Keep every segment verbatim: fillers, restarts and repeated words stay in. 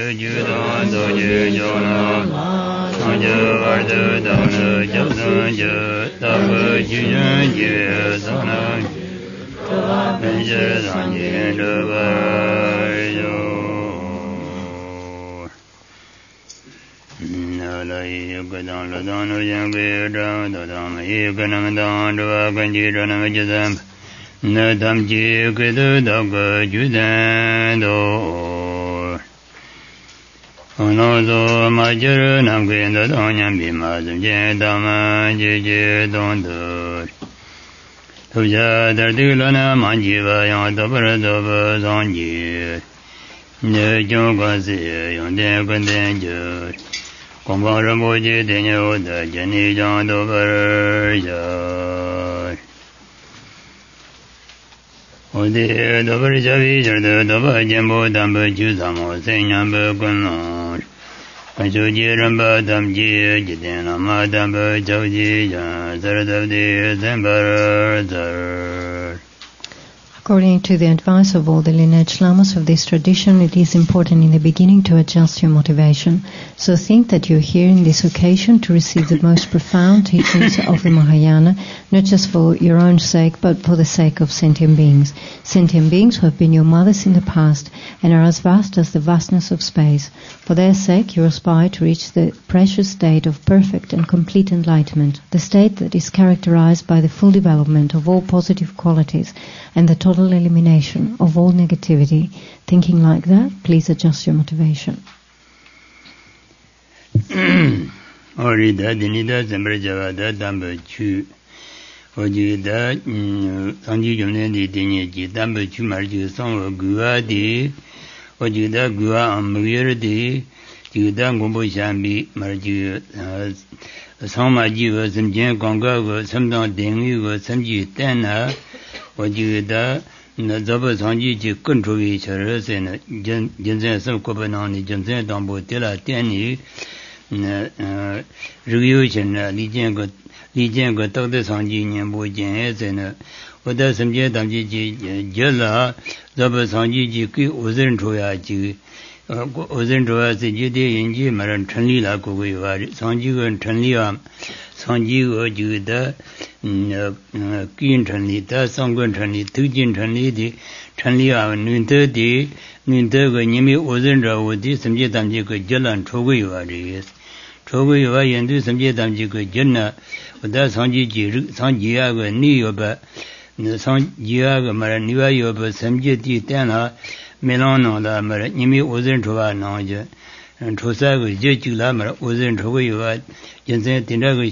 Judan, Doji, Jona, Sanja, Varda, Dana, Jasanja, Tava, Jujan, Jesana, Benjer, Sanji, Davayo. Nala, Yukadan, Ladano, Yambi, Dama, Yukanam, Danda, Ganji, Dana, Jazam. Nadam ji kudu daga judan do Onozo majuru namguen da donyam bimazum jen dama ji ji don do Tuja dardulana manjiva yang dabara daba zanji Ne jonga si yang den kunden jur Kumbang rambo ji denyo da jani jang dabara jar Odi dobar javi jardo doba jambo damba juzamo senyamba kunor Kanchoji ramba damji jidena ma damba jauji jan zaradavdi zembar zar. According to the advice of all the lineage lamas of this tradition, it is important in the beginning to adjust your motivation. So think that you're here in this occasion to receive the most profound teachings of the Mahayana, not just for your own sake, but for the sake of sentient beings. Sentient beings who have been your mothers in the past and are as vast as the vastness of space. For their sake, you aspire to reach the precious state of perfect and complete enlightenment, the state that is characterized by the full development of all positive qualities and the total elimination of all negativity. Thinking like that, please adjust your motivation. Orida dinida zembrajavada damba chu Ojida sanji jumnendi dinyeji damba chu marju sangwa guwa di Ojida guwa amgir di Jida ngumbo shambi marju sangma jiwa samjian ganga go samdang dengi go samji tena Ojida Zaba sanji ji kunchuvi chara se na jinsen sam kopa nani jinsen dambo tila teni Rigyo chana li jen go li jen go takda sanji nyambo jen se na Oda samjian damji ji jala Zaba sanji ji ki ozan choya ji ozan choya se ji de yinji maran chanli la kogo yuwa sanji go chanli wa sanji go ji da Kin Chanli, Da Sanggun Chanli, Tujin Chanli, di Chanli a Nunta di Nunta go Nimi Ozan Rawo di Samje Damji go Jalan Chogo Yuwa Reyes. Chogo Yuwa Yendu Samje Damji go Jana, Da Sanji Ji Sanji Ya go Ni Yoba, Sanji Ya go Mara Niwa Yoba Samje di Tana, Melano la Mara Nimi Ozan Chowa Nanja. Chosa go Jechula Mara Ozan Chogo Yuwa. We have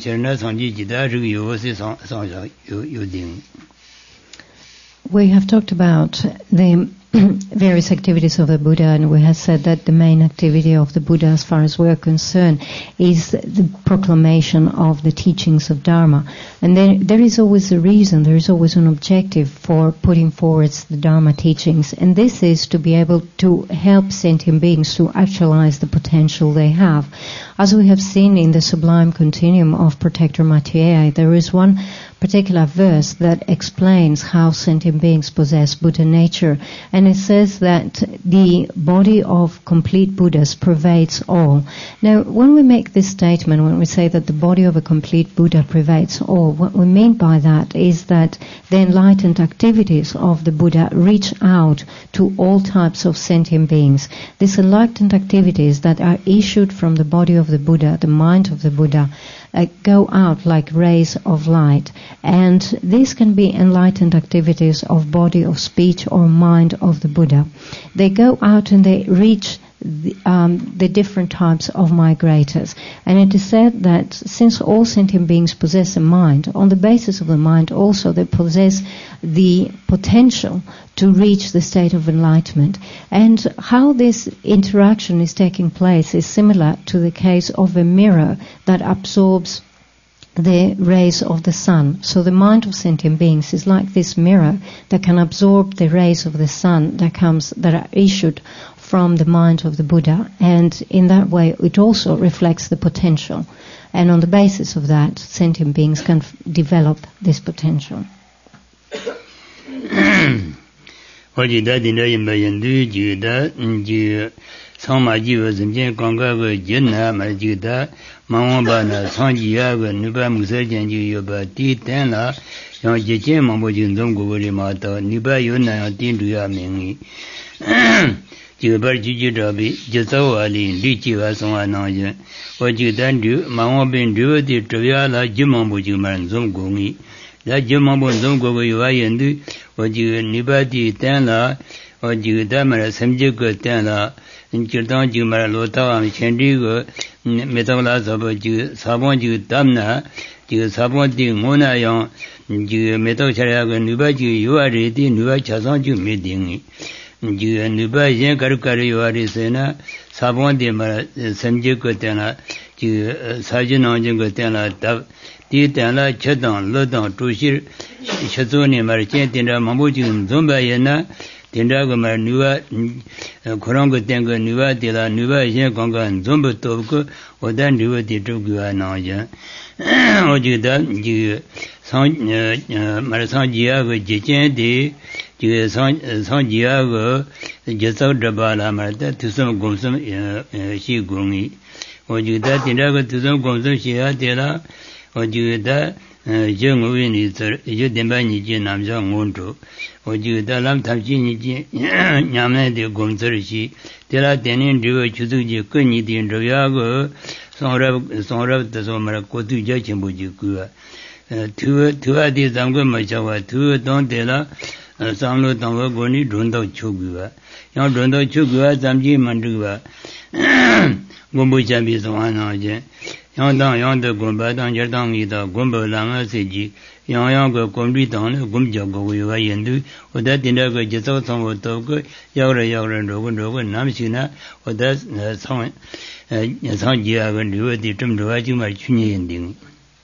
talked about the various activities of the Buddha, and we have said that the main activity of the Buddha, as far as we're concerned, is the proclamation of the teachings of Dharma. And there, there is always a reason, there is always an objective for putting forward the Dharma teachings, and this is to be able to help sentient beings to actualize the potential they have. As we have seen in the Sublime Continuum of Protector Mathieu, there is one particular verse that explains how sentient beings possess Buddha nature, and it says that the body of complete Buddhas pervades all. Now, when we make this statement, when we say that the body of a complete Buddha pervades all, what we mean by that is that the enlightened activities of the Buddha reach out to all types of sentient beings. These enlightened activities that are issued from the body of the Buddha, the mind of the Buddha, Uh, go out like rays of light, and these can be enlightened activities of body, of speech, or mind of the Buddha. They go out and they reach the, um, the different types of migrators, and it is said that since all sentient beings possess a mind, on the basis of the mind also they possess the potential to reach the state of enlightenment. And how this interaction is taking place is similar to the case of a mirror that absorbs the rays of the sun. So the mind of sentient beings is like this mirror that can absorb the rays of the sun that comes that are issued from the mind of the Buddha, and in that way it also reflects the potential. And on the basis of that, sentient beings can f- develop this potential. 상마지 was 건강의 진나 말지다 망원바나 상지야가 누바 무설전지 요바 디텐라 영지제 망보진 동고리 마다 니바 요나 딘두야 명이 지금 지지더비 제서와리 리지와 송아나je 어지단두 망원빈두디 저야라 지망보지만 좀공이 라 지망본 좀고고 요아연두 어지 니바디 텐라 어지다마 삼지거 텐라 인kirtan ji mara lo ta am chendi go metawla sabo ji sabon ji damna ji sabon di ngona yang ji metaw chaya go nuba ji yuwa re di nuba chasan ji me ding ji nuba yen kar kar yuwa re sena sabon di mara samje ko tena ji sajin nang go tena da di tena chadang lo dang tu shir chazo ne mara chen tena mambo ji zomba yena Tindaga mar nuwa kuranga tenga nuwa tila nuwa yen konga zomba topko oda nuwa ti tupkuwa nangja. Ojigda jiga mar sanjiyaga jichen di jiga sanjiyaga jisaw drabala marata tusam gomsam shi gongi. Ojigda tindaga tusam gomsam shiya tila ojigda je nguwe ni tsar je denpa ni je namja ngonto ojigda lam tamchi ni je nyamne de gomsar shi tela tenin driwa chudu je kunyi din drya go sonrab sonrab taso mara kotu ja chimbo ji kuwa tu tuwa de zamgo ma chawa tu don tela samlo tangwa goni dhonda chogwa yang dhonda chogwa zamji mandwa gombo chambi swana je yang dang yang de gomba dang jer dang yi da gomba lang a se ji yang yang go gombi dang le gom ja go yo wa yin du o da tin da go ji so song wo to go yao re yao re ro go ro go nam shi na o da song eh song ji a go lu di tum ro ji ma chu ni yin ding.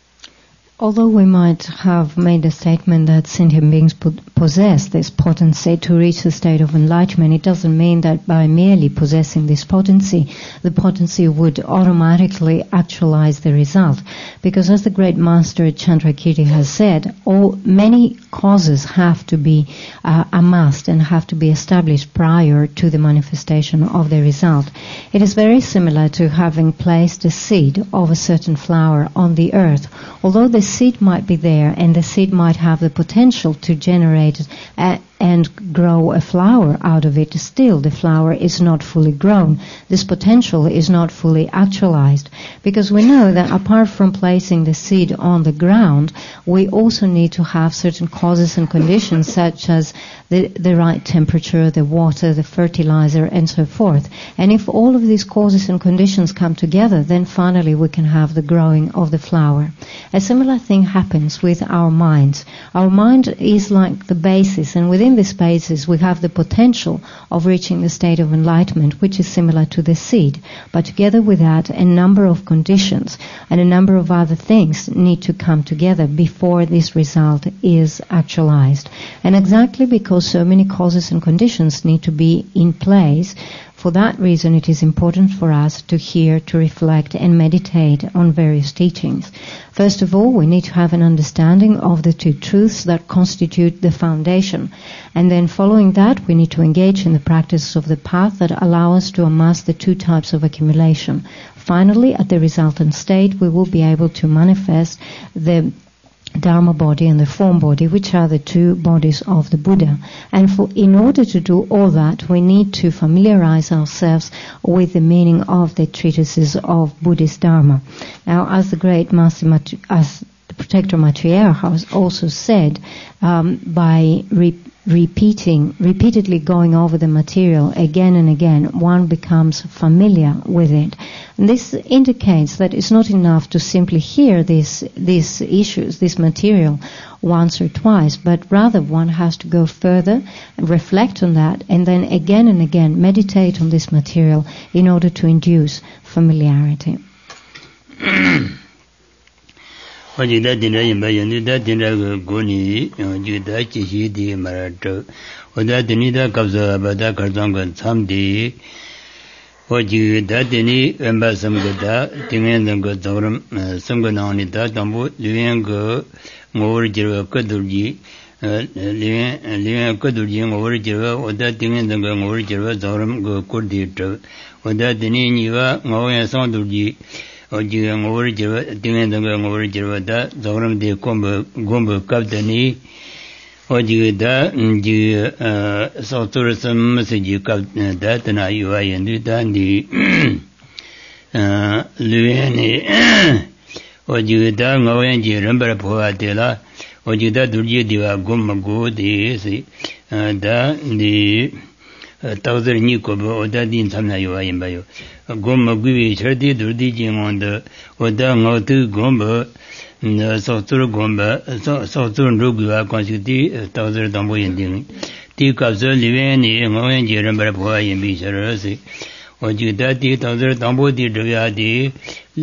Although we might have made a statement that sentient beings possess this potency to reach the state of enlightenment, it doesn't mean that by merely possessing this potency, the potency would automatically actualize the result. Because as the great master Chandrakirti has said, all many causes have to be uh, amassed and have to be established prior to the manifestation of the result. It is very similar to having placed a seed of a certain flower on the earth. Although the seed might be there and the seed might have the potential to generate a, and grow a flower out of it, still the flower is not fully grown. This potential is not fully actualized, because we know that apart from placing the seed on the ground, we also need to have certain causes and conditions such as the, the right temperature, the water, the fertilizer, and so forth. And if all of these causes and conditions come together, then finally we can have the growing of the flower. A similar thing happens with our minds. Our mind is like the basis, and within this basis we have the potential of reaching the state of enlightenment, which is similar to the seed. But together with that, a number of conditions and a number of other things need to come together before this result is actualized. And exactly because so many causes and conditions need to be in place, for that reason it is important for us to hear, to reflect and meditate on various teachings. First of all, we need to have an understanding of the two truths that constitute the foundation. And then following that, we need to engage in the practice of the path that allow us to amass the two types of accumulation. Finally, at the resultant state, we will be able to manifest the Dharma body and the form body, which are the two bodies of the Buddha. And for, in order to do all that, we need to familiarize ourselves with the meaning of the treatises of Buddhist Dharma. Now, as the great Master Mat- as the Protector Maitreya has also said, um, by re- repeating, repeatedly going over the material again and again, one becomes familiar with it. And this indicates that it's not enough to simply hear these these issues, this material, once or twice, but rather one has to go further and reflect on that, and then again and again meditate on this material in order to induce familiarity. Oji da dinda yinba yindu da dinda goni ju da chishi di marato oda dini da kabza bada karzanga tsamdi oji da dini yinba samga da tingyan zanga zawram samga nani da dambu luyan ga ngawar jirwa kadurji lian lian kudu ji ngor jirwa oda dingen dang ngor jirwa zoram go kurdi tro oda dini niwa ngoyan song du ji oji ngor jirwa dingen dang ngor jirwa da zoram de kombo gombo kapdani oji da ji so tourism ji kap da tana yuwa yendu da di lian ni oji da ngoyan ji rambara phowa de la oji da durje diwa gomma go de si da ni tawzar ni ko bo da din samna yo ayin ba yo gomma gwi chadi durdi ji ngon da oda ngautu gomba so tur gomba so so tur ro gwa kon si ti tawzar dambo yin ding ti ka zo liwen ni ngoyen ji ran bar pho yin bi sar si oji da ti tawzar dambo di dya di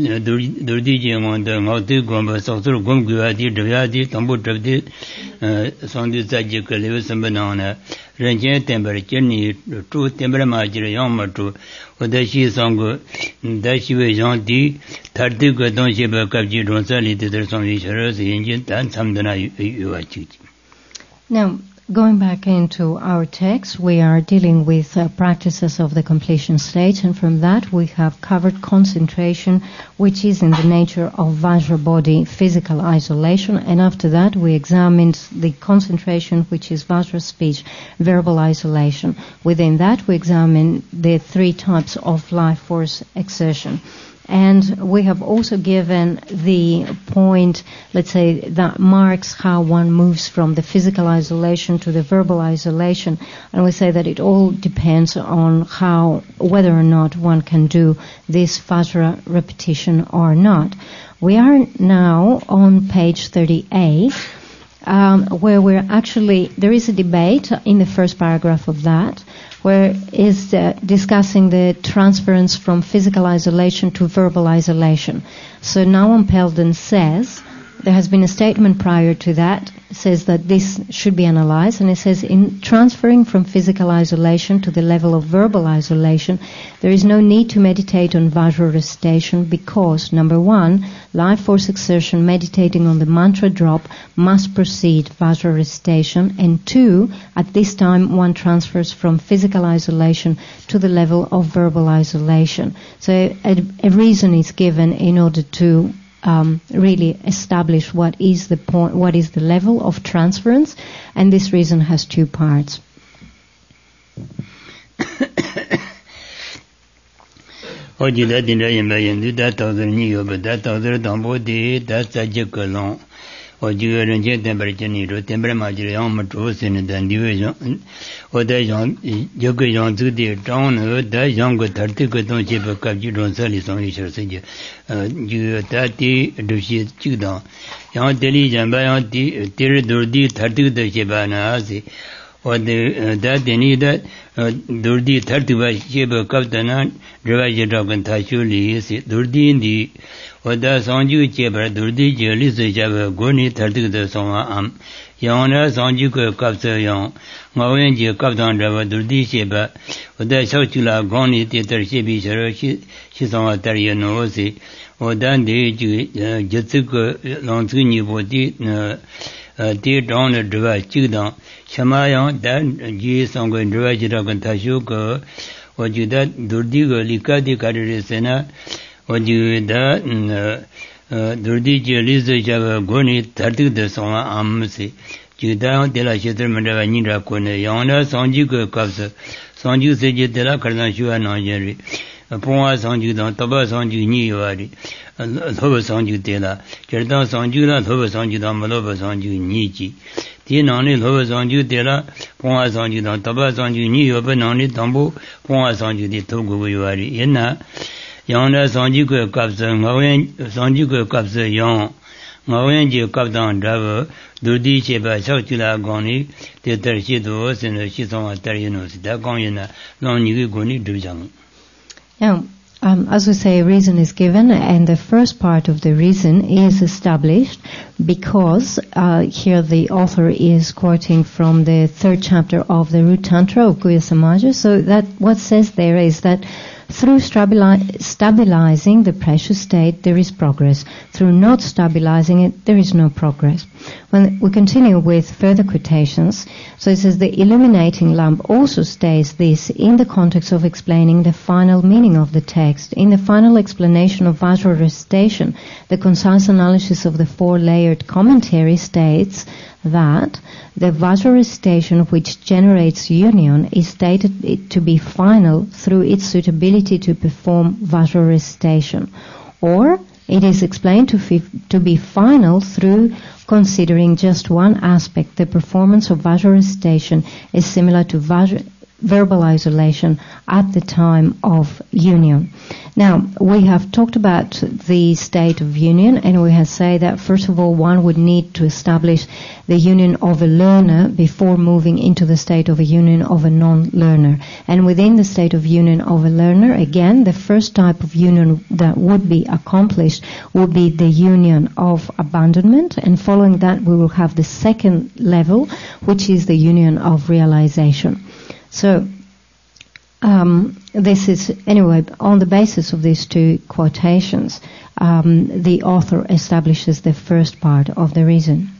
durdi ji ngon da ngautu gomba so tur gom gwa di dya di dambo drabdi sondi za ji ke le sam na na ren jen temper ni tu temper ma ji yong ma tu oda shi song go da shi we jong di thar de go don she ba kap ji don sa li de der song yi chara se yin jin dan sam da na yu wa chi. Now, going back into our text, we are dealing with uh, practices of the completion stage, and from that we have covered concentration, which is in the nature of Vajra body physical isolation, and after that we examined the concentration, which is Vajra speech verbal isolation. Within that we examined the three types of life force exertion. And we have also given the point, let's say, that marks how one moves from the physical isolation to the verbal isolation. And we say that it all depends on how, whether or not one can do this Vajra repetition or not. We are now on page thirty-eight, um, where we're actually, there is a debate in the first paragraph of that, where is uh, discussing the transference from physical isolation to verbal isolation. So Nawam Pelden says, there has been a statement prior to that, says that this should be analyzed, and it says in transferring from physical isolation to the level of verbal isolation, there is no need to meditate on Vajra recitation because, number one, life force exertion meditating on the mantra drop must precede Vajra recitation, and two, at this time one transfers from physical isolation to the level of verbal isolation. So a, a reason is given in order to Um, really establish what is the point, what is the level of transference, and this reason has two parts. Oji da din da yin ba yin du da taw zar ni yo ba da taw zar dang bo de da sa je ke long oji ge ren je den bar chen ni ro den bar ma ji yang ma zhuo sin dan di wei yang o da yang je ge yang zu de zhang ne da yang ge tar de ge dong je ba ka ji dong sa li song yi shi se je ji da di du xi ji dang yang de li jan ba yang di de ri du di tar de de je ba na si o de da de ni da du di tar de ba je ba ka da na ri ba je da gan ta shu li si du di di oda sangju che bar durdi je li se ja ba go ni thar de de song am yang na sangju ko kap se yang ngawen je kap dang da ba durdi che ba oda shao chu la gong ni te tar she bi sharo shi shi song tar ye no se oda de ju je tsu ko long tsu ni bo di de dong de de ba chi dang chama yang da ji song ko de ba ji da kan ta shu ko o ju da durdi go li ka di ka de se na oji da durdi je li se ja ba go ni tar de de song am se ji da de la she de ma da ni ra ko ne yang na song ji ko ka se song ji se je de la kar na shu na je ri pong wa song ji da ta ba song ji ni yo ri lo ba song ji de la je da song ji la lo ba song ji da ma lo ba song ji ni ji ti na ni lo ba song ji de la pong wa song ji da ta ba song ji ni yo ba na ni dang bo pong wa song ji de to go yo ri yin na yang na song ji ko kap se ngawen song ji ko kap se yang ngawen ji kap dang da ba du di che ba shao chi la gong ni de tar shi do sin de shi song tar yin no si da gong yin na long ni ge go ni du jang. Now, um, as we say, reason is given, and the first part of the reason is established because uh, here the author is quoting from the third chapter of the Root Tantra of Guhya Samaja. So that what says there is that Through stabili- stabilizing the precious state, there is progress. Through not stabilizing it, there is no progress. When we continue with further quotations, so it says the illuminating lamp also states this in the context of explaining the final meaning of the text. In the final explanation of Vajra recitation, the concise analysis of the four-layered commentary states that the Vajra recitation which generates union is stated to be final through its suitability to perform Vajra recitation, or it is explained to, fi- to be final through considering just one aspect. The performance of Vajra recitation is similar to Vajra, verbal isolation at the time of union. Now, we have talked about the state of union, and we have said that first of all one would need to establish the union of a learner before moving into the state of a union of a non-learner. And within the state of union of a learner, again, the first type of union that would be accomplished would be the union of abandonment, and following that we will have the second level, which is the union of realization. So, um, this is, anyway, on the basis of these two quotations, um, the author establishes the first part of the reason.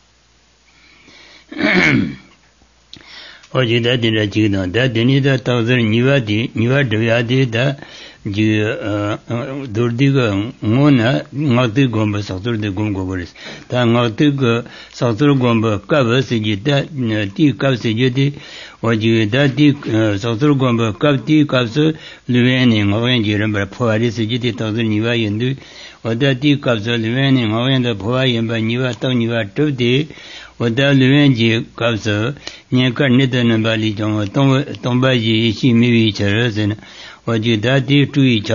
ji durdi ga ngona ngati gomba saktur de gom gogoris ta ngati ga saktur gomba kab se ji da ti kab se ji di oji da ti saktur gomba kab ti kab se lweni ngoyen ji ran ba phwari se ji ti ta ni wa yin du oda ti kab se lweni ngoyen da phwa yin ba ni wa ta ni wa tu de oda lweni ji kab se nyen ka ni de na ba li jong tong tong ba ji shi mi wi che re Now we come to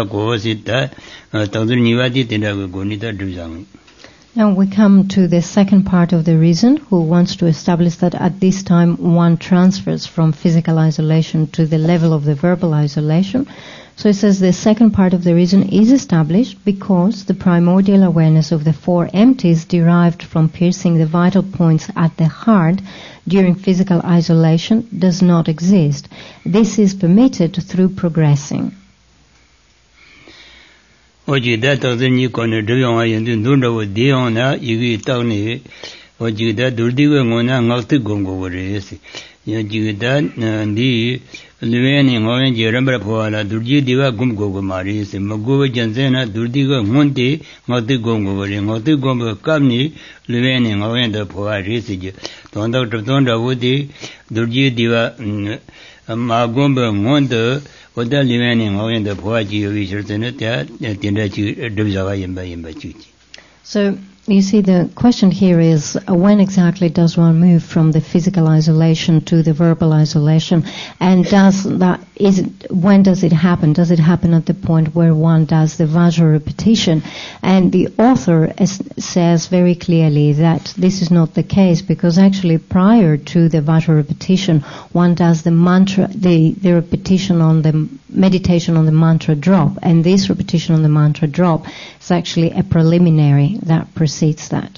the second part of the reason, who wants to establish that at this time one transfers from physical isolation to the level of the verbal isolation. So it says the second part of the reason is established because the primordial awareness of the four empties derived from piercing the vital points at the heart during physical isolation does not exist. This is permitted through progressing. Oji da tawzin ni kone dhiyong ayin du nunda wo diyong na yigi taw ni oji da durdi we ngona ngakti gongo wo re si yoji da ndi luwe ni ngoyen je rambra phwa la durji diwa gum gogo mari si mago janse na durdi go ngonti ngakti gongo wo re ngakti gongo kam ni luwe ni ngoyen da phwa re si je tonda tonda wo di durji diwa ma gomba ngonda oda liwe ni ngoyen da phwa ji yogi shirtene ta tinda chi dubjaga yimba yimba chi. So you see, the question here is uh, when exactly does one move from the physical isolation to the verbal isolation, and does that is it, when does it happen? Does it happen at the point where one does the Vajra repetition? And the author es- says very clearly that this is not the case, because actually prior to the Vajra repetition, one does the mantra, the, the repetition on the meditation on the mantra drop, and this repetition on the mantra drop is actually a preliminary that precedes that.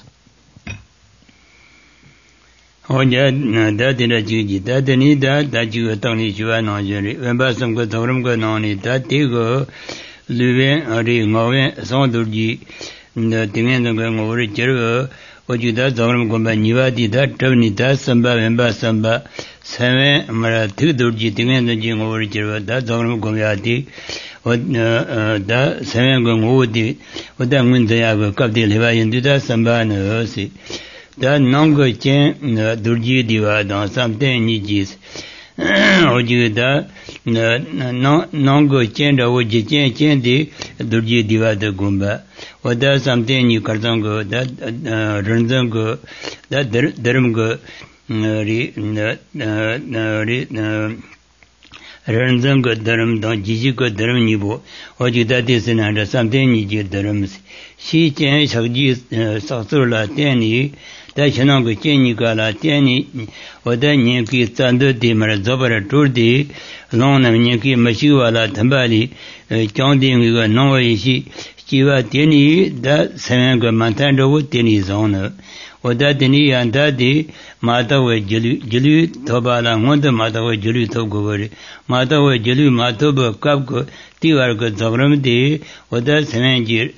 Oja da dina ji da dini da da ji ta ni jwa na jeri wen ba sam ko thoram ko na ni da ti go luwe ari ngawe song dur ji na tingen da ngo ri jer oji da thoram ko ba ni wa di da tab ni da samba wen ba samba same mara thi dur ji tingen da ji ngo ri jer da thoram ko ya di da same go ngo di oda ngun da ya go kap de le ba yin da samba na si da nongo chen durji diwa da samte ni jis oji da nongo chen da oji chen chen di durji diwa da gumba oda samte ni kartang go da ranzang go da dharam go ri ri ranzang go dharam da jiji go dharam ni bo oji da desna da samte ni ji dharam si chen shakji saksur la teni da chenang go cheni ka la teni oda nyen ki tando de mar zobara tur de long na nyen ki mashi wala thambali chong de ngi go nong wa shi chi wa teni da sen go mantan do teni zone Odatini and Daddy, Matawe Julu Tobala, Wanda Matawe Julu Togori, Matawe Julu Matoba Kapko, Tiwarko Zogramdi, Oda Seven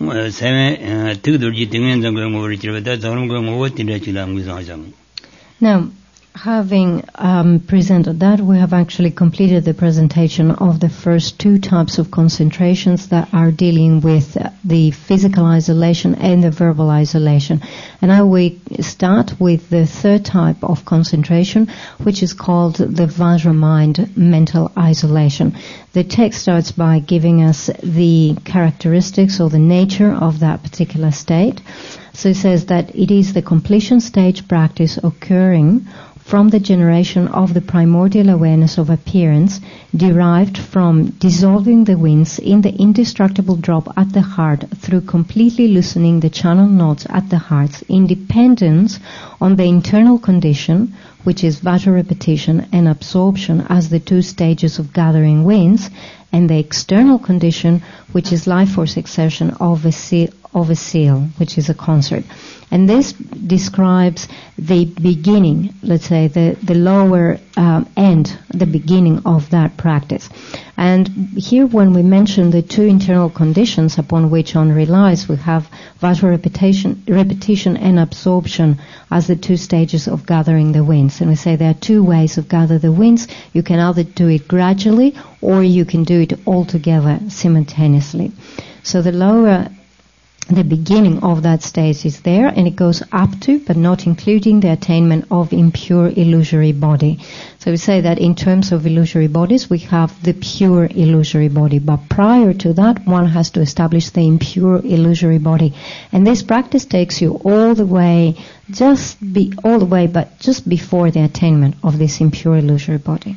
Seven two Durjitings and going over each other, that's all going over to the Chilang with Ozam. Now, having um, presented that, we have actually completed the presentation of the first two types of concentrations that are dealing with uh, the physical isolation and the verbal isolation. And now we start with the third type of concentration, which is called the Vajra mind mental isolation. The text starts by giving us the characteristics or the nature of that particular state. So it says that it is the completion stage practice occurring from the generation of the primordial awareness of appearance derived from dissolving the winds in the indestructible drop at the heart through completely loosening the channel knots at the heart's independence on the internal condition, which is Vajra repetition and absorption as the two stages of gathering winds, and the external condition, which is life force exertion of a seal, of a seal, which is a concert. And this describes the beginning, let's say, the, the lower um, end, the beginning of that practice. And here when we mention the two internal conditions upon which one relies, we have Vajra repetition, repetition and absorption as the two stages of gathering the winds. And we say there are two ways of gather the winds. You can either do it gradually or you can do it all together simultaneously. So the lower The beginning of that stage is there, and it goes up to, but not including, the attainment of impure illusory body. So we say that in terms of illusory bodies, we have the pure illusory body, but prior to that, one has to establish the impure illusory body. And this practice takes you all the way, just be all the way, but just before the attainment of this impure illusory body.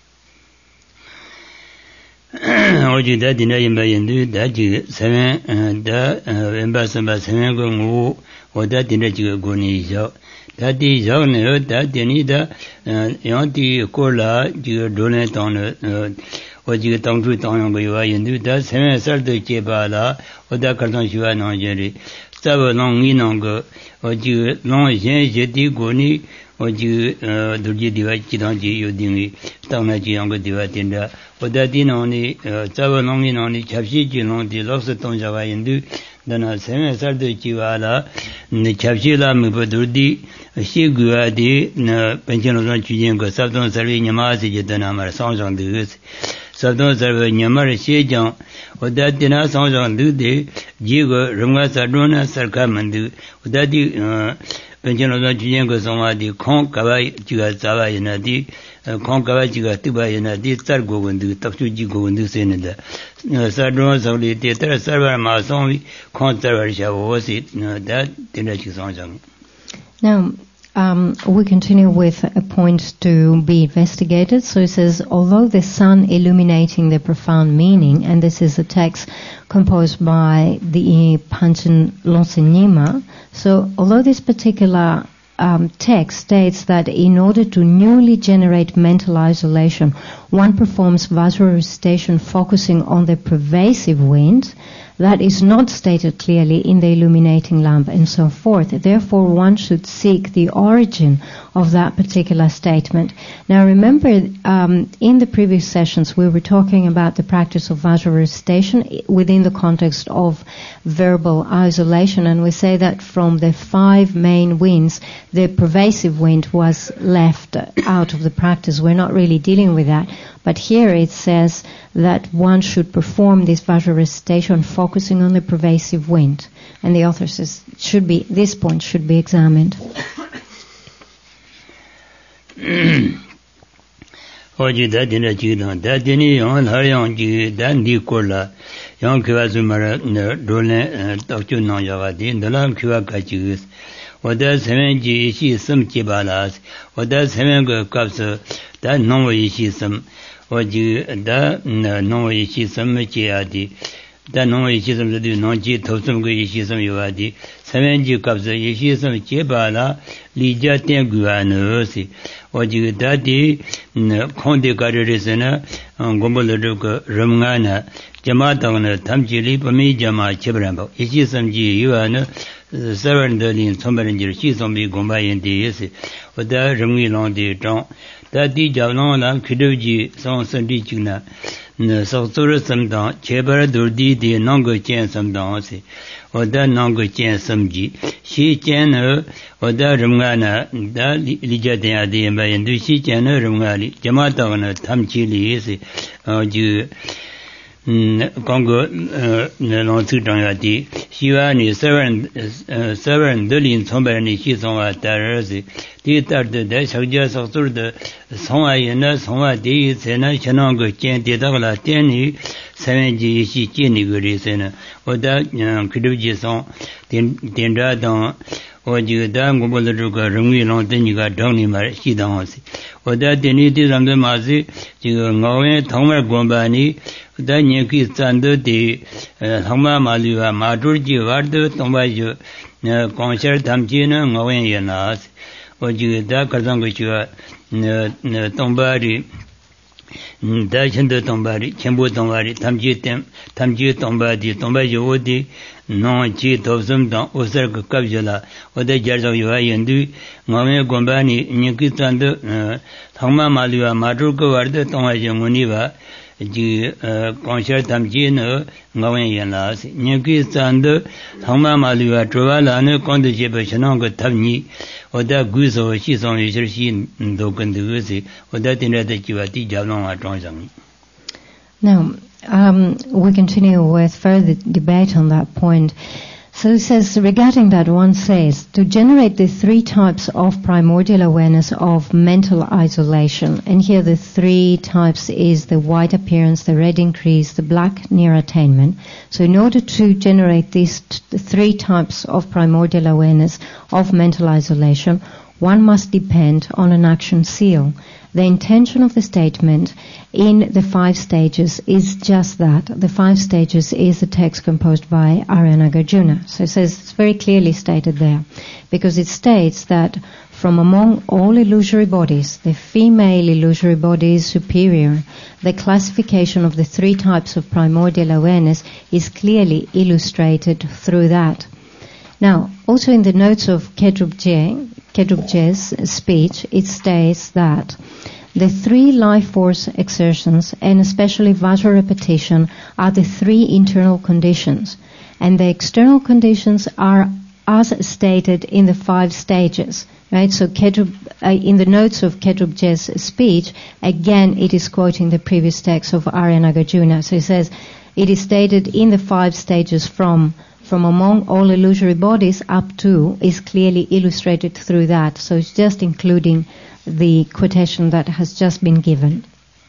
Oji da dina yimba yendu da ji seven da yimba samba seven go ngu o da dina ji go ni jo da di jo ne da dini da yang di ko la ji do ne tong ne o ji tong chu tong yong go yo yendu da seven sar de je ba la o da kar tong shu na je ri sa ba long ni nong go o ji long yin je di go ni o ji du ji di wa ji dang ji yu ding ni tong na ji yang go di wa tin da Odati noni, Chava Longi noni, Chapsi Ji Longi, Loksa Tongjawa Yendu, Dana Seme Sardo Chiwala, Chapsi La Mipodurdi, Shi Guadi, Penchino Zon Chujenko, Sabdon Sarvi Nyamasi Jitana Mara, Sanjang Dugus, Sabdon Sarvi Nyamara Shejang, Odati Na Sanjang Dude, Jigo, Runga Sardona Sarka Mandu, Odati Penchino Zon Chujenko Somadi, Kong Kawai Chiga Zawa Yenadi, Konkawajiga Tibayana did Sargogundu, Tapsuji Gogundu Senada. Sardon Soli, Tetra Server Masongi, Conservatia was it, that Tinachis. Now, um, we continue with a point to be investigated. So it says, although the sun illuminating the profound meaning, and this is a text composed by the Panchen Lonsenima, so although this particular Um, text states that in order to newly generate mental isolation, one performs Vajra recitation focusing on the pervasive wind. That is not stated clearly in the illuminating lamp and so forth. Therefore, one should seek the origin of that particular statement. Now, remember, um, in the previous sessions, we were talking about the practice of Vajra recitation within the context of verbal isolation, and we say that from the five main winds, the pervasive wind was left out of the practice. We're not really dealing with that. But here it says that one should perform this Vajra recitation focusing on the pervasive wind. And the author says should be this point should be examined. Oji da dina ji don da dini yon har yon ji da ndi ko la yon kwa su mara do le ta chu na ya ga di da la kwa ka ji o da seven ji shi sam ji ba la o da seven go ka su da no yi shi sam o ji da no yi shi sam ji ya di da no yi shi sam de no ji to sam go yi shi sam yo ga di seven ji ka su yi shi sam ji ba la li ja ten gu an si o ji da di Konde Karisana, Gombolaka, Ramana, Jamatana, Tamjili, Pami Jama, Chibrambo, Ishi Samji, Yuana, seven de lin somebody jir shi som bi gomba yin de yes o da rung yi long de zhang da di jiao long lan khidu ji song san di jing na ne so zo re sam dang che bar dur di de nong ge jian sam dang se o da nong ge jian sam ji shi jian ne o da rung ga na da li jia de ya de ba yin du shi jian ne rung ga li jama da na tham chi li se o ji Gong ne long tu zhang ya di xi wa ni seven seven de lin cong bai ni xi song wa da er si di da de de xiao jia sa su de song wa yin ne song wa di yi ce ne chen nong ge jian di da la dian ni seven ji xi jian ni ge li se ne wo da ki du ji song dian dian zha dang wo ji da gu bo de zhe ge rong yi long de ni ga zhang ni ma xi dang si wo da dian ni di ram de ma si ji ge ngao wen tong ma guan ba ni da nian ki zan de de hong ma ma lu wa ma zhu ji wa de dong bai ju ne gong xian tam ji ne ngao wen ye na wo ji da ka zang ge ju ne ne dong ba ri da chen de dong ba ri chen bo dong ba ri tam ji tem tam ji dong ba di dong ba ju wo di no ji do zum dong wo ser ge ka ju la wo de jia zhao yu wa yin du ngao wen guan ba ni nian ki zan de hong ma ma lu wa ma zhu ge wa de dong bai ju mo ni ba ji gong xian tam ji ne ngao wen yin la si nian ki zan de hong ma ma lu wa zhuo wa la ne gong de jie bei chen nong ge tam ni o da gu so xi song yu shi xi do gen de si o da din de ji wa di jia long wa zhang zhang. Now, um, we continue with further debate on that point. So it says, regarding that, one says, to generate the three types of primordial awareness of mental isolation, and here the three types is the white appearance, the red increase, the black near attainment. So in order to generate these t- three types of primordial awareness of mental isolation, one must depend on an action seal. The intention of the statement in the five stages is just that. The five stages is the text composed by Arya Nagarjuna. So it says, it's very clearly stated there, because it states that from among all illusory bodies, the female illusory body is superior. The classification of the three types of primordial awareness is clearly illustrated through that. Now, also in the notes of Kedrubje, Kedrubje's speech, it states that the three life force exertions, and especially Vajra repetition, are the three internal conditions. And the external conditions are as stated in the five stages. Right? So Kedrub, uh, in the notes of Kedrubje's speech, again it is quoting the previous text of Arya Nagarjuna. So it says, it is stated in the five stages from from among all illusory bodies up to is clearly illustrated through that. So it's just including the quotation that has just been given.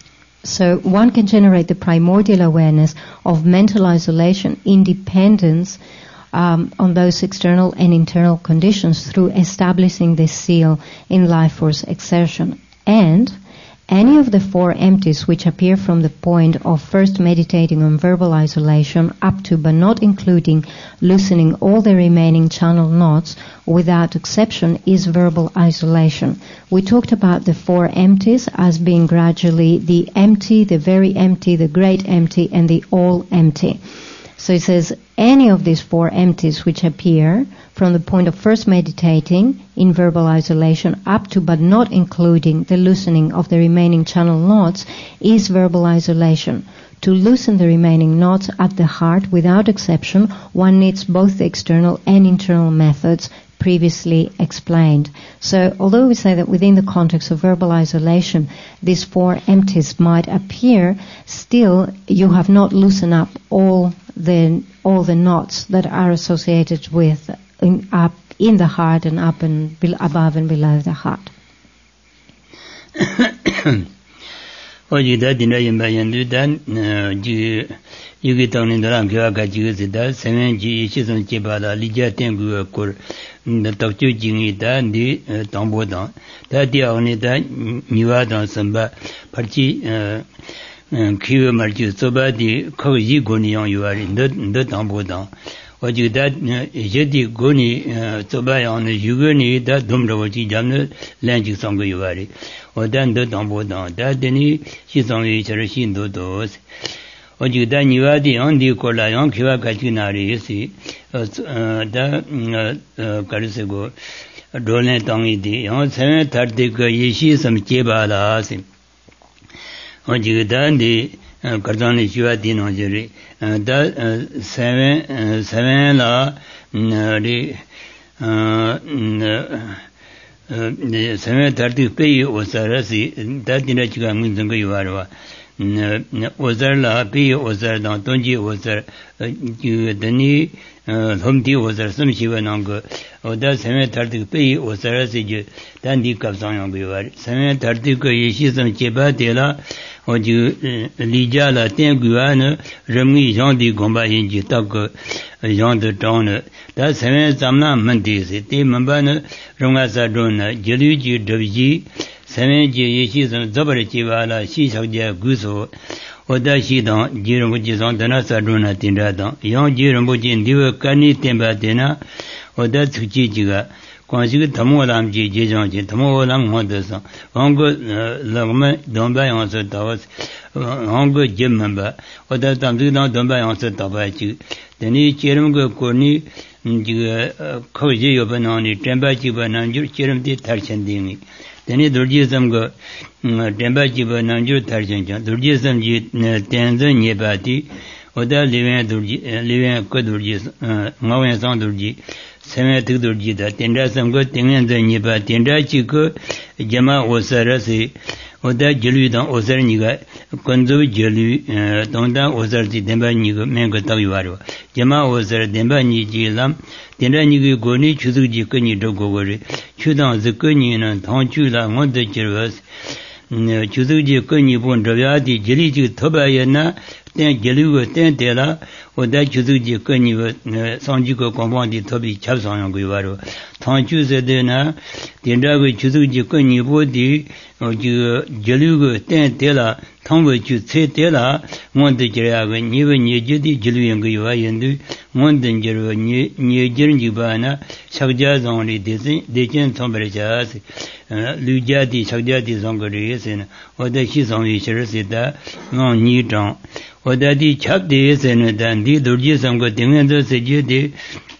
So one can generate the primordial awareness of mental isolation, independence um, on those external and internal conditions through establishing this seal in life force exertion. And any of the four empties which appear from the point of first meditating on verbal isolation up to but not including loosening all the remaining channel knots without exception is verbal isolation. We talked about the four empties as being gradually the empty, the very empty, the great empty, and the all empty. So it says any of these four empties which appear from the point of first meditating in verbal isolation up to but not including the loosening of the remaining channel knots is verbal isolation. To loosen the remaining knots at the heart without exception, one needs both the external and internal methods previously explained. So although we say that within the context of verbal isolation these four empties might appear, still you have not loosened up all the all the knots that are associated with in, up in the heart and up and be, above and below the heart. Oji da dina yimba yandu dan ji yugi tawni daram kiwa ka jiga si da semen ji ishi son jeba da li jia tengu kur takchu jingi da di tangbo dang da di awni da miwa dang samba parchi kiwa marchi soba di kaw yi goni yang yuwari nda tangbo dang oji da yedi goni soba yang yuga ni da dhumra wachi jamna lanchik sanga yuwari o da nda tangbo dang da dini shi sanga yuchara shi ndo dos Ojida Nivadi on the Kola, on Kiva Kachinari, see, the Karisego, Dolan Tongi, on seven thirty, Yishi, some Chebala, Ojida, the Kardani Shivatino Jerry, the seven, seven la, the the seven thirty pay was a resi, that in a chicken means the Guarva. Was there la pay was there, don't you was there, you the knee, home tea was there, some shiva nongo, or that seven thirty pay was a resi, then the cups on your seven thirty she some chepa tela, or you Lija la Tenguana, Remy Jean de Gomba in Jitago, Jean de Donner. That's seven Samna Mantis, Te Mambana, Rongasa Dona, Jeluji Dovji, seven Jishis and Zabarichivala, Shishaja Guso, or that she don't, Jirum which is on the Nasa Dona Tindada, young Jirum which in Diva Kani Tembatina, or that Suchijiga. Consigue Tamolam G. Jijan, Tamolam Honderson, Hongo Lagma, Domba answer towers, Hongo Jim member, or that Tamduna Domba answer Tabachi. Then he Cherumgo Corni, Koji Obanoni, Tembachi Bananju, Cherum de Tarchandini. Then he Durgism go Tembachi Bananju Tarchan, Durgism Tanzan Yebati, or that living living Kodurgis, Mawan Sandurgi. Seven Durgi, that Tenda some good thing and then Yiba Tenda Chico, Jama Osarasi, or that Jeludan Osarniga, Konzo Jelu, Tonda Osarti Demba Nigo, Mango Taviwaro. Jama Osar Demba Niji Lam, Tenda Nigu Goni, Chuduji Kuni Dogori, Chudan Zukuni and Tonchula, Monte Chervas, Chuduji Kuni Bondravati, Jeliji Tobayana, then Jelu, ten Tela, or that Chuduji Kuni, Sanjiko Combandi Tobi Chapson Guivaro. Tonchu Sedena, Tendago Chuduji Kuni Bodi, or Jelugo, ten Tela, Tombo Chutse Tela, Monte Jeraga, Niva Nijidi, Jelu and Guivayandu, Monten Jeru, near Jernjibana, Shagjas only, Dejan Tomberjas, Lujati, Shagjati Zongaris, and or that she's on the Cheresita, no need on. Or that the chap days and then the Durgis and got the windows, the Judy,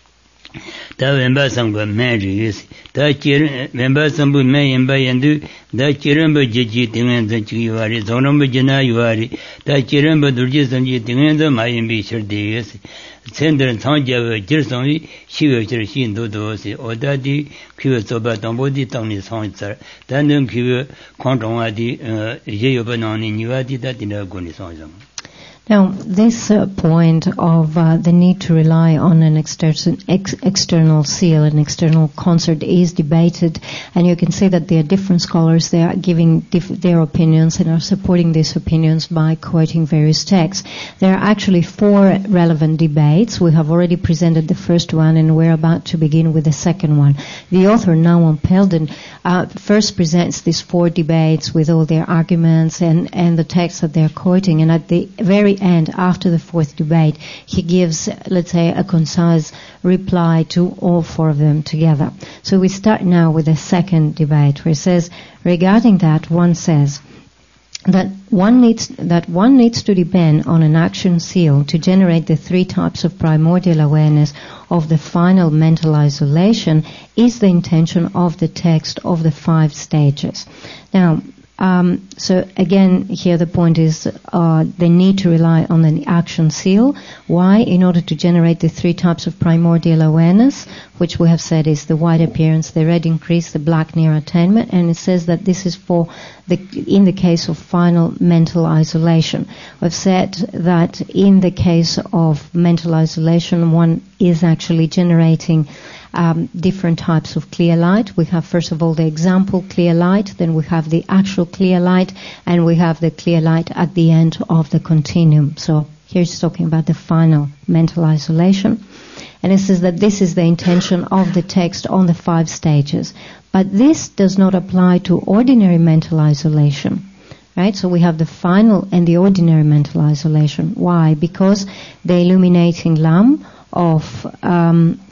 the members of the marriages, that members of the may and by and do, that Chiramba Jiji, and the Chivari, Zonamba Jana Yuari, that Chiramba Durgis and Jiting and the Mayan Bishar days. Sender and Tanja, Jersoni, she was Jershin Dodos, or that the Kusoba Tombodi Tony Sonser, then the Kuva Contomadi, Jeobanoni, Nuadi, that in a Gonisonzum. Now, this uh, point of uh, the need to rely on an exter- ex- external seal, an external concert, is debated, and you can see that there are different scholars. They are giving dif- their opinions and are supporting these opinions by quoting various texts. There are actually four relevant debates. We have already presented the first one, and we're about to begin with the second one. The author, Naumann Pelden, uh, first presents these four debates with all their arguments and, and the texts that they're quoting, and at the very end, after the fourth debate, he gives, let's say, a concise reply to all four of them together. So we start now with the second debate, where he says, regarding that, one says that one needs that one needs to depend on an action seal to generate the three types of primordial awareness of the final mental isolation is the intention of the text of the five stages. Now, Um, so again, here the point is uh, they need to rely on an action seal. Why? In order to generate the three types of primordial awareness, which we have said is the white appearance, the red increase, the black near attainment, and it says that this is for the in the case of final mental isolation. We've said that in the case of mental isolation, one is actually generating Um, different types of clear light. We have first of all the example clear light, then we have the actual clear light, and we have the clear light at the end of the continuum. So here it's talking about the final mental isolation. And it says that this is the intention of the text on the five stages. But this does not apply to ordinary mental isolation. Right? So we have the final and the ordinary mental isolation. Why? Because the illuminating lamp of um,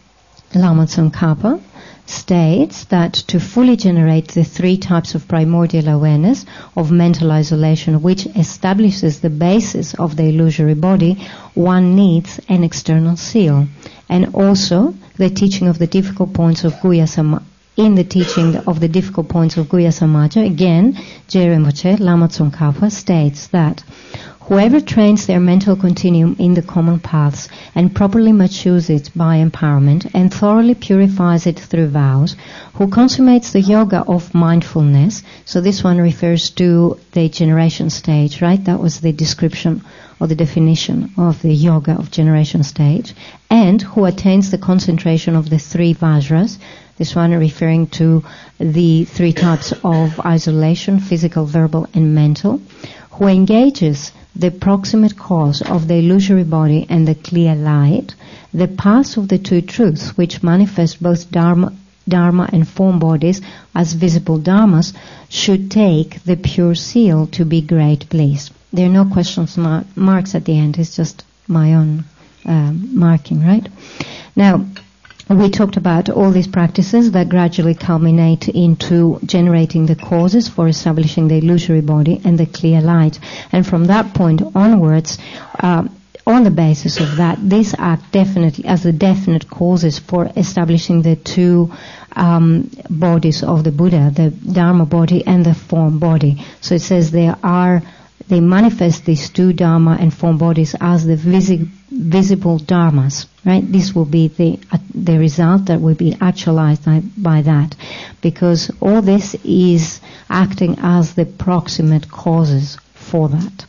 Lama Tsongkhapa states that to fully generate the three types of primordial awareness of mental isolation, which establishes the basis of the illusory body, one needs an external seal. And also, the teaching of the difficult points of Guhya Samaja, in the teaching of the difficult points of Guhya Samaja, again, Je Rinpoche, Lama Tsongkhapa, states that whoever trains their mental continuum in the common paths and properly matures it by empowerment and thoroughly purifies it through vows, who consummates the yoga of mindfulness, so this one refers to the generation stage, right? That was the description or the definition of the yoga of generation stage, and who attains the concentration of the three vajras, this one referring to the three types of isolation, physical, verbal, and mental, who engages the proximate cause of the illusory body and the clear light, the paths of the two truths, which manifest both dharma, dharma and form bodies as visible dharmas, should take the pure seal to be great bliss. There are no questions mar- marks at the end. It's just my own uh, marking, right? Now, we talked about all these practices that gradually culminate into generating the causes for establishing the illusory body and the clear light. And from that point onwards, uh, on the basis of that, this act definitely as the definite causes for establishing the two um, bodies of the Buddha, the Dharma body and the form body. So it says there are, they manifest these two Dharma and form bodies as the visi- visible Dharmas, right? This will be the uh, the result that will be actualized by, by that, because all this is acting as the proximate causes for that.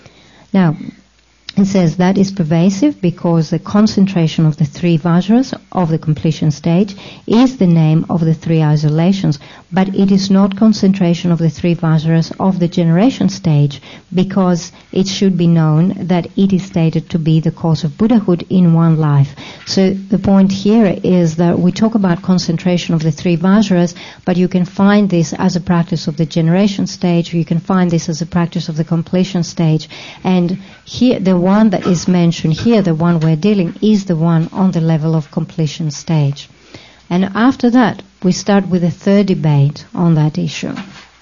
Now, it says that is pervasive because the concentration of the three vajras of the completion stage is the name of the three isolations, but it is not concentration of the three vajras of the generation stage, because it should be known that it is stated to be the cause of Buddhahood in one life. So the point here is that we talk about concentration of the three vajras, but you can find this as a practice of the generation stage, or you can find this as a practice of the completion stage. And here, the one that is mentioned here, the one we're dealing, is the one on the level of completion stage. And after that, we start with a third debate on that issue.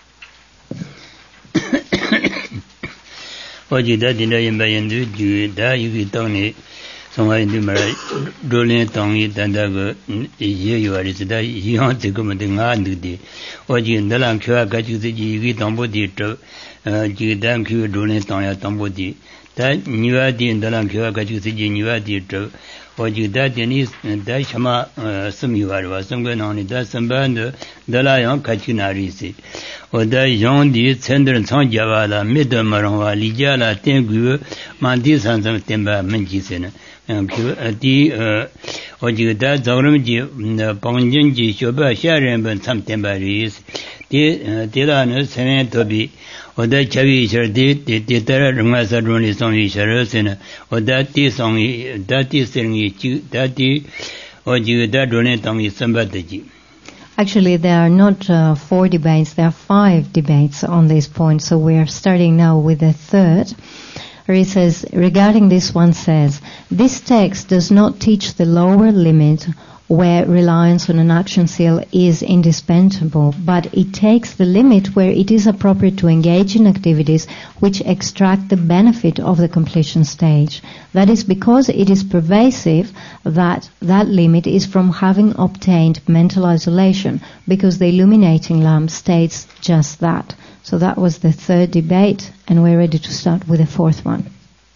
that Nivadi in the Lankua Kajusi Nivadi drove, or you that Denis Dashama Samiwara, some going on in that some band, the Lion Kachunarisi, or the young di Sender and San Javala, Middle Maranwa, Lijala, Tengu, Mandis and some Temba Menjisen, and the or you that Zoramji, Ponginji, Shoba, Sharon, and some Tembaris, the Tilano, Seven to be. Or that Chavi did the terror Ramasa Roni song is a or that is song that is saying that or you that donate on somebody. Actually, there are not uh, four debates, there are five debates on this point, so we are starting now with the third. Where he says, regarding this one says, this text does not teach the lower limit where reliance on an action seal is indispensable, but it takes the limit where it is appropriate to engage in activities which extract the benefit of the completion stage. That is because it is pervasive that that limit is from having obtained mental isolation, because the illuminating lamp states just that. So that was the third debate, and we're ready to start with the fourth one.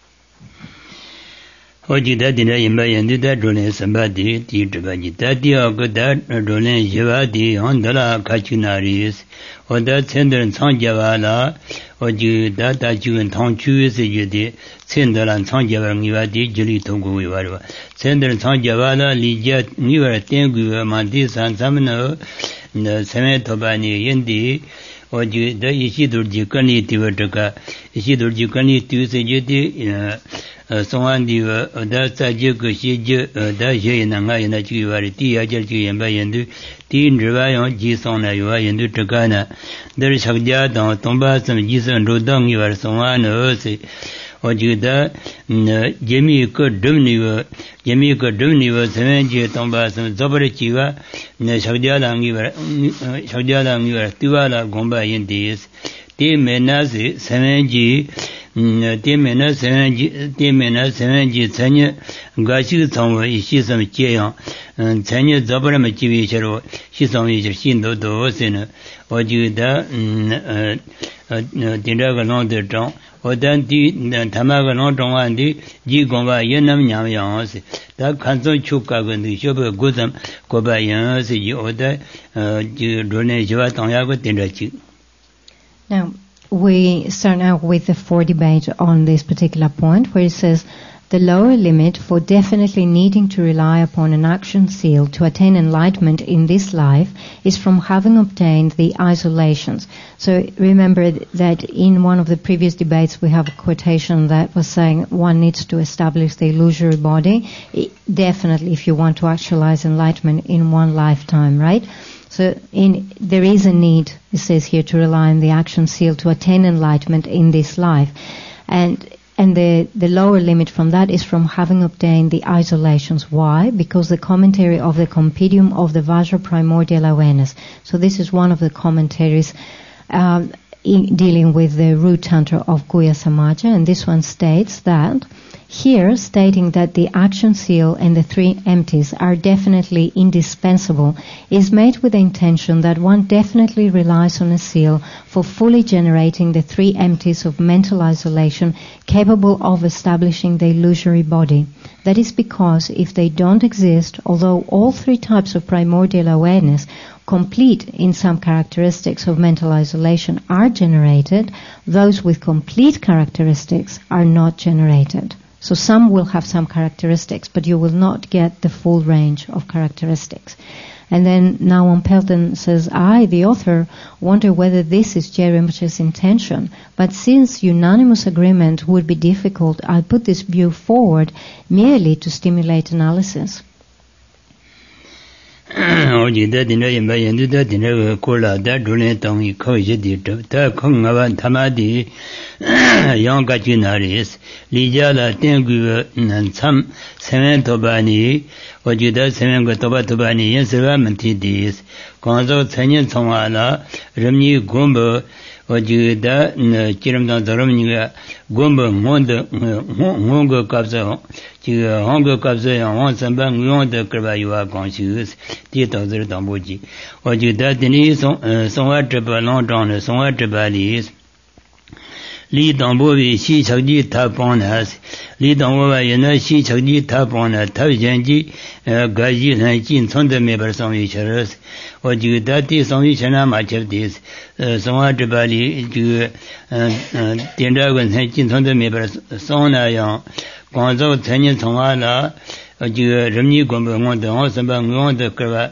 Oji that in a Mayan that Roland somebody, Titrabaji, Tadia, good that Roland Javadi, Hondala Kachunaris, or that Sender and Sanjavala, or you that that you and Tonchu is a Yudi, Sender and Sanjavan Yivadi, Juli Togo, Sender and Sanjavala, Ligia, Newer Tengu, Mandis and Samano, the Semetobani, Yendi, or you the Ishidur Jukani Tivertoka, Ishidur Jukani to say Yudi, Someone the that's a Juku, that Jay and Angayana Chivarity, Ajaji and Bayandu, Teen Revayon, Jison, and Tukana. There is Hagja, Tomba, and Jesus and Rodong, you are someone, or Ojuda, Jimmy could do new, Jimmy could do new, Sevenji, Tomba, Zobarichiva, Shaudialangiva, Shaudialangiva, Tuala, Gomba Indies, T. Menazi, Sevenji, T. Menas, Sevenji, T. Menas, Sevenji, Sanya, Gashi, Tom, she's some Cheon, and Sanya Zobaramachi, she's on each Shindo, Dosina, Ojuda, Tinaga long the tongue. Odan di tamaga no dongwan di ji gongba yenam nyam yang se da kanso chuka gun di shobe gudam goba yang se ji oda ji rone jiwa tongya go tinda chi. Now we start out with the four debate on this particular point where it says the lower limit for definitely needing to rely upon an action seal to attain enlightenment in this life is from having obtained the isolations. So remember that in one of the previous debates we have a quotation that was saying one needs to establish the illusory body. It, definitely if you want to actualize enlightenment in one lifetime, right? So in, there is a need, it says here, to rely on the action seal to attain enlightenment in this life. And And the, the lower limit from that is from having obtained the isolations. Why? Because the commentary of the Compendium of the Vajra Primordial Awareness. So this is one of the commentaries um, in dealing with the root tantra of Guhya Samaja, and this one states that here, stating that the action seal and the three empties are definitely indispensable, is made with the intention that one definitely relies on a seal for fully generating the three empties of mental isolation capable of establishing the illusory body. That is because if they don't exist, although all three types of primordial awareness complete in some characteristics of mental isolation are generated, those with complete characteristics are not generated. So some will have some characteristics, but you will not get the full range of characteristics. And then Nawam Pelton says, I, the author, wonder whether this is J. Rinpoche's intention, but since unanimous agreement would be difficult, I'll put this view forward merely to stimulate analysis. Oji da dinda yinba yendu da dinda kola da dhune tongi ko yi di da kong ngaba tama di yang ka chi naris li ja la tengu tsam semen toba ni oji da semen ko toba toba ni yin sirwa manti dis gongzo tsanyin tsongwa la rimni gombo oji da chiram dang zaram niga gombo ngonda ngonga kapsa jiga honga kapsa yang hong samba ngonda kraba yuwa gongshus di tangzir tangboji oji da dini songwa tripa long zhang na songwa tripa li li tangbo bi shi chakji ta pong na li tangbo ba yana shi chakji ta pong na tab janji gaji lan jin tsonda mebar songwi charas oji da di songwi chana ma chab dis songwa tripa li jiga dinda gun san jin tsonda mebar song na yang gongzo tsanyin tsongwa la jiga rimni gomba ngonda hong samba ngonda kraba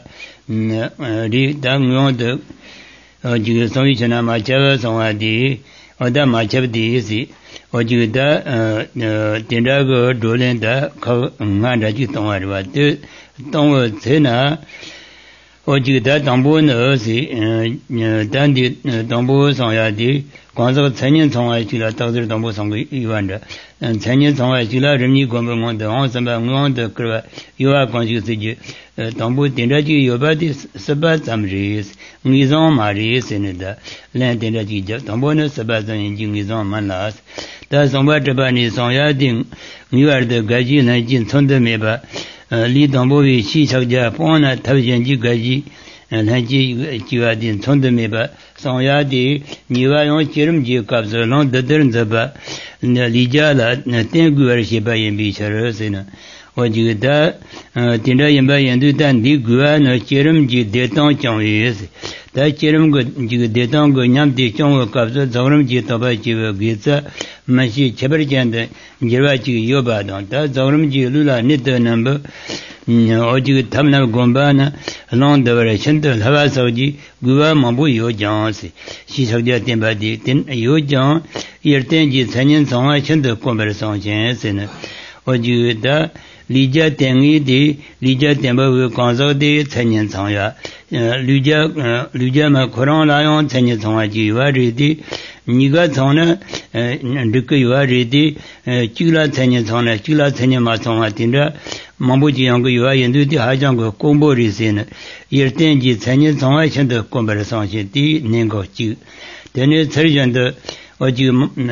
ri da ngonda jiga songwi chana ma chaba songwa di oda ma chab di si ojiga da dinda go dolen da ka nganda ji tongwa riba de tongwa tsena ojiga da tangbo na si dan di tangbo songya di gongzo tsanyin tsongwa jila takzir tangbo songwa iwan da tsanyin tsongwa jila rimni gomba ngonda hong samba ngonda kraba yuwa gongshik si ji tangbo dinda ji yoba di sabba tsam ris ngizong ma ris ene da len dinda ji jab tangbo na sabba tsam yin ji ngizong man las da songba traba ni songya di ngiwar da gaji na jin tsonda meba li tangbo bi shi chakja pona tab janji gaji lan ji jiwa di tsonda meba songya di niwa yon chirim ji kapsa long dadar nzaba li ja la ten guwar sheba yin bi charas ene ojiga da tinda yinba yendu dan di guwa na chirim ji detang chang yis da chirim go jiga detang go nyam di chang go kapsa zawram ji taba jiwa gitsa mashi chabar janda jirwa jiga yoba dang da zawram ji lula nidda namba ojiga tamna gomba na long dawara shinta lhawa sawji guwa mambu yo jang si shi sakja tenpa di ten yo jang yerten ji sanyin sangwa shinta gombar sang chen si na ojiga da Lija tengi di Lija tenpa wu kanzo di tsanyin tsangya Lija Lija ma Kurang layong tsanyin tsangya ji yuwa ri di 니가 전에 늦게 요아리디 찌라 전에 전에 찌라 전에 마성아 된다 마부지 양거 요아연도디 하장거 공부리세는 일된지 전에 정화신도 공부를 상시디 nengo지 되네 처리전도 어지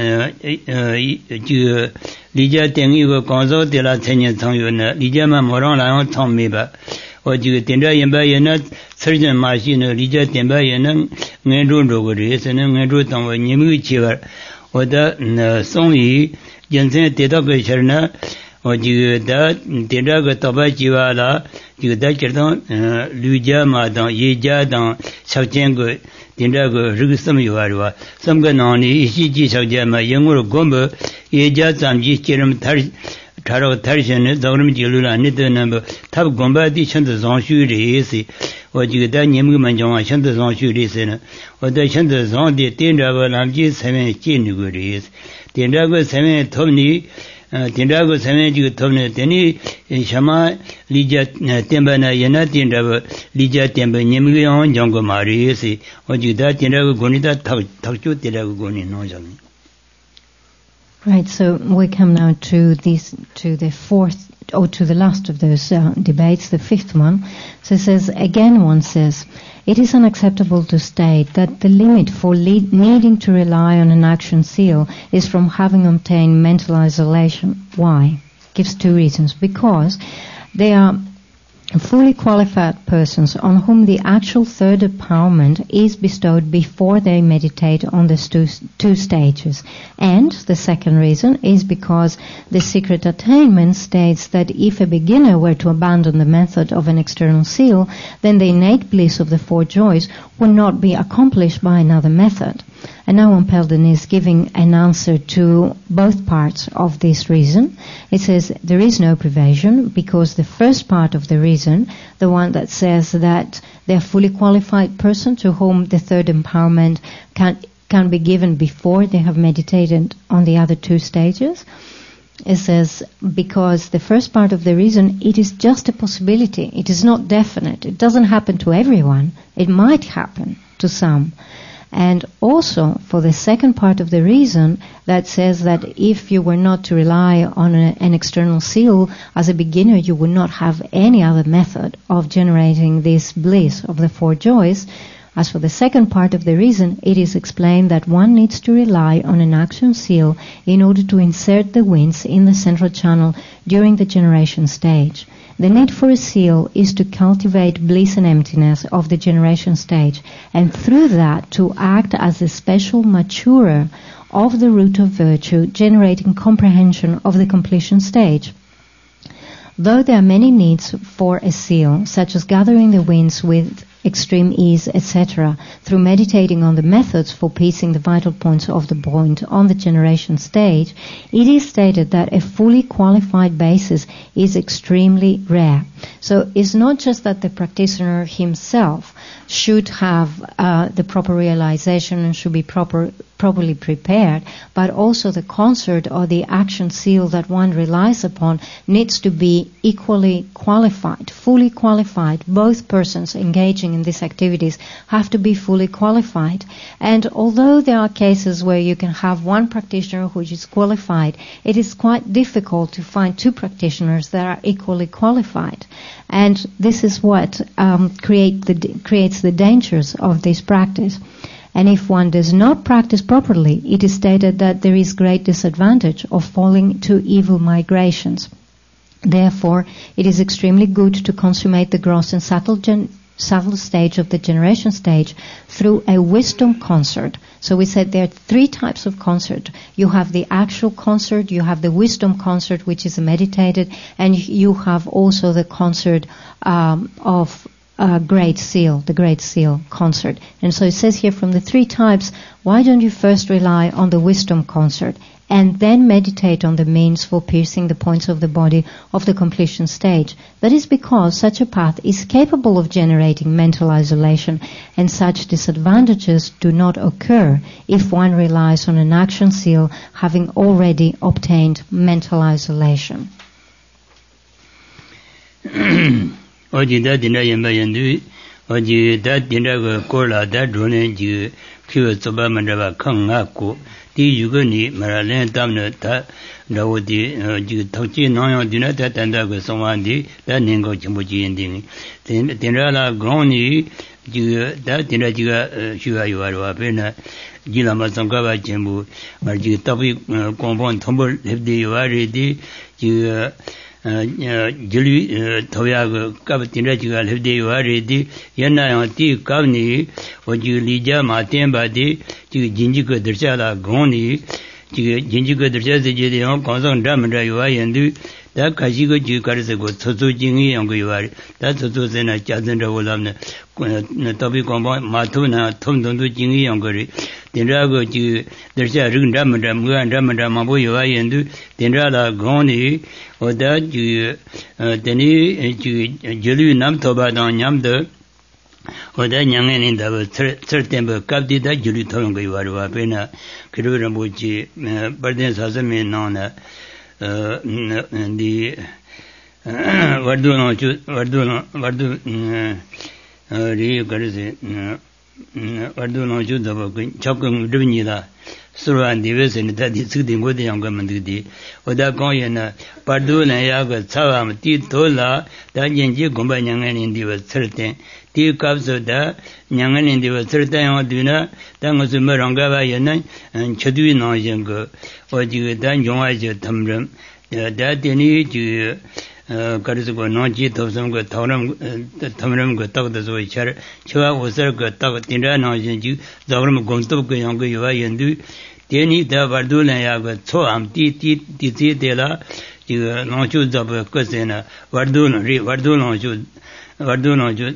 그 리자 땡이고 강조되라 전에 정요는 리자만 모랑랑 통미바 어지 된다 연바에는 서전 마시는 리자 된바에는 낸로로거리에서는 낸로 당의 님의 지와 어다 송이 연생 대답의 절나 어지 다 된다가 도바지와라 지다 저던 류자마당 예자당 삭전거 된다가 르그스미 요아리와 섬가나니 이시지 삭자마 영어로 공부 예자 잠지 지름 달 타로 타르션에 더그름 질루라 니드는 탑 공바디 천도 정슈리스 어지다 님그만 정화 천도 정슈리스는 어다 천도 정디 된다가 남지 세면 찌니고리스 된다가 세면 톱니 된다고 세면 지고 톱네 되니 샤마 리자 템바나 예나 된다고 리자 템바 님그 영 정거 말이스 어지다 된다고 고니다 탁 탁주 된다고 고니 노정. Right, so we come now to this, to the fourth, or to the last of those uh, debates, the fifth one. So it says, again one says, it is unacceptable to state that the limit for lead, needing to rely on an action seal is from having obtained mental isolation. Why? Gives two reasons. Because they are fully qualified persons on whom the actual third empowerment is bestowed before they meditate on the two, two stages. And the second reason is because the secret attainment states that if a beginner were to abandon the method of an external seal, then the innate bliss of the four joys would not be accomplished by another method. And now Pelden is giving an answer to both parts of this reason. It says there is no privation because the first part of the reason, the one that says that they are fully qualified person to whom the third empowerment can can be given before they have meditated on the other two stages. It says because the first part of the reason, it is just a possibility. It is not definite. It doesn't happen to everyone. It might happen to some. And also for the second part of the reason that says that if you were not to rely on a, an external seal as a beginner, you would not have any other method of generating this bliss of the four joys. As for the second part of the reason, it is explained that one needs to rely on an action seal in order to insert the winds in the central channel during the generation stage. The need for a seal is to cultivate bliss and emptiness of the generation stage, and through that to act as a special maturer of the root of virtue, generating comprehension of the completion stage. Though there are many needs for a seal, such as gathering the winds with extreme ease, et cetera, through meditating on the methods for piecing the vital points of the point on the generation stage, it is stated that a fully qualified basis is extremely rare. So it's not just that the practitioner himself should have uh, the proper realization and should be proper, properly prepared, but also the concert or the action seal that one relies upon needs to be equally qualified, fully qualified. Both persons engaging in these activities have to be fully qualified. And although there are cases where you can have one practitioner who is qualified, it is quite difficult to find two practitioners that are equally qualified. And this is what um, create the, creates the dangers of this practice. And if one does not practice properly, it is stated that there is great disadvantage of falling to evil migrations. Therefore, it is extremely good to consummate the gross and subtle, gen- subtle stage of the generation stage through a wisdom concert. So we said there are three types of concert. You have the actual concert, you have the wisdom concert, which is meditated, and you have also the concert um, of uh, Great Seal, the Great Seal concert. And so it says here from the three types, why don't you first rely on the wisdom concert and then meditate on the means for piercing the points of the body of the completion stage? That is because such a path is capable of generating mental isolation, and such disadvantages do not occur if one relies on an action seal having already obtained mental isolation. Oji da dinda yamba yandu, oji da dinda ko kola da drone ji kiwa tsoba mandaba kang nga ku di yuga ni mara len tamna ta rawo di jiga tokchi nangyo dina ta tanda ka songwaan di ta nengo chenpo chi yin dingi tenra la gong ni jiga ta tenra jiga shuwa yuwa rwa pe na jila ma songkaba chenpo mara jiga tabi kongpon thombo lepde yuwa re di jiga jili thoya ka kab tinra jiga lepde yuwa re di yana yang ti kab ni o jiga lija ma tenpa di jiga jinji ka darsha la gong ni jiga jinji ka darsha se jide yang kansang dhamandra yuwa yendu da kashi ka jiga karisa ko tsotso jingi yang ka yuwa re da tsotso se na chazandra ulam na tabi kongpa ma thu na thom tonto jingi yang ka re tenra ka jiga darsha rik dhamandra mga dhamandra mambo yuwa yendu tenra la gong ni oda jiga teni jiga jilu nam thoba dang nyamda oda nyangay ni daba tsar tenpa kapdi da jilu thorong ka yuwa rwa pe na kiro rambu chi parden sasame nang na di vardu nang chu vardu nang vardu ri karisi vardu nang chu daba chakung rivni la surwan diwe se ni tadi tsikdi ngode yang ka mandikdi oda kong ye na pardu na ya ka tsawam ti tola da jenji gomba nyangay ni diwa tsar ten ti kapso da nyangay ni diwa tsar ten yang dina da nga su ma ranga ba ye na chadwi nang yin ka o jiga da nyongwa je tamram da teni jiga karisi ko nang chi topsam ka tamram ka tak da so char chiwa usar ka tak tinra nang yin jiga zagram gomtop ka yang ka yuwa yendu teni da vardu na ya ka tso am ti ti ti ti de la jiga nang chu zab ka se na vardu na ri vardu nang chu vardu nang chu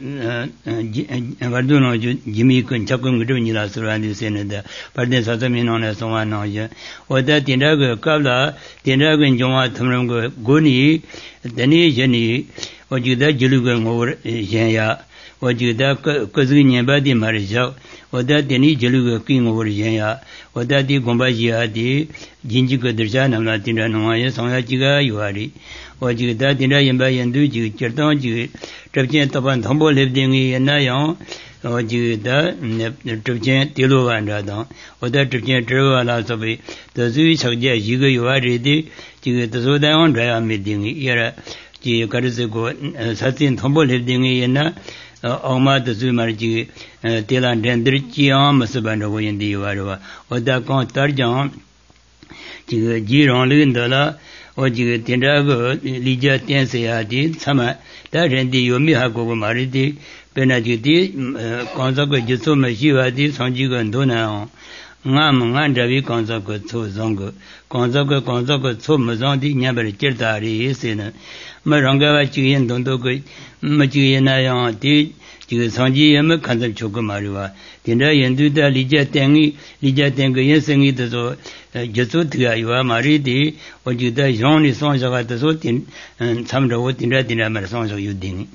vardu nang chu jimi kun chakung gru ni la surwan di se na da parden sasami nang na songwa nang ya oda tinra ka kabla tinra ka jongwa thamram ka goni teni jeni o jiga jilu ka ngor yen ya o jiga kazgi nyemba di marisha oda teni jilu ka ki ngor yen ya oda di gomba jiya di jinji ka darsha namla tinra nungwa ya songya jiga yuwari o jiga da tinra yenba yendu jiga chirtang jiga trapchen taban thambo lepde ngi yana yang o jiga da trapchen tilo wanda dang oda trapchen trwa la sabi tasui sakja jiga yuwari di jiga taso dayang raya me dingi yara jiga karisi ko satsin thambo lepde ngi yana Oma tasu marji telan dendri chiam masabanda ko yendi yuwa oda kong tarjang jiga jirong lindala o jiga tenda ko lija tense yadi sama ta rendi yomi hako ko maridi pena jiti kongsa ko jiso ma shiwa di sanji ko ndona nga ma nga dravi kongsa ko tso zongo kongsa ko kongsa ko tso ma zondi nyambari chirtari yesena ma rangawa chigen dondo ko ma chigena yang di jiga sanji yama kanzab choko mariwa tenda yendu da lija tengi lija tengi yensengi taso jaso tiga yuwa mari di o jiga yongni songshaka taso samrawo tenda tenda mara songshaka yudingi.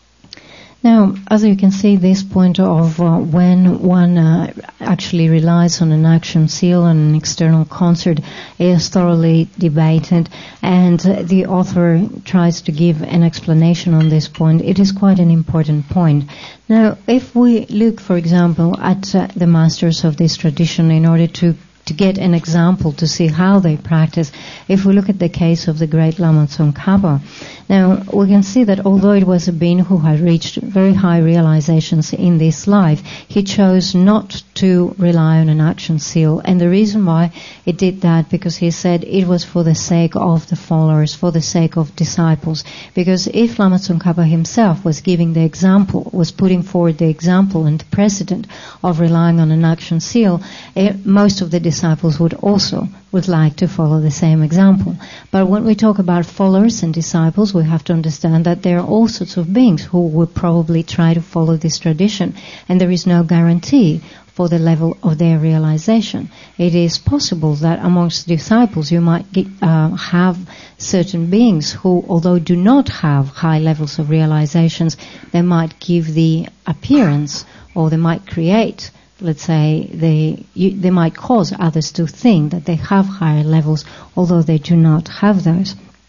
Now, as you can see, this point of uh, when one uh, actually relies on an action seal and an external concert is thoroughly debated, and uh, the author tries to give an explanation on this point. It is quite an important point. Now, if we look, for example, at uh, the masters of this tradition in order to to get an example to see how they practice, if we look at the case of the great Lama Tsongkhapa, now we can see that although it was a being who had reached very high realizations in this life, he chose not to rely on an action seal. And the reason why it did that, because he said it was for the sake of the followers, for the sake of disciples. Because if Lama Tsongkhapa himself was giving the example, was putting forward the example and the precedent of relying on an action seal, it, most of the disciples would also would like to follow the same example. But when we talk about followers and disciples, we have to understand that there are all sorts of beings who would probably try to follow this tradition, and there is no guarantee for the level of their realization. It is possible that amongst disciples you might get, uh, have certain beings who, although do not have high levels of realizations, they might give the appearance, or they might create, let's say, they you, they might cause others to think that they have higher levels, although they do not have those.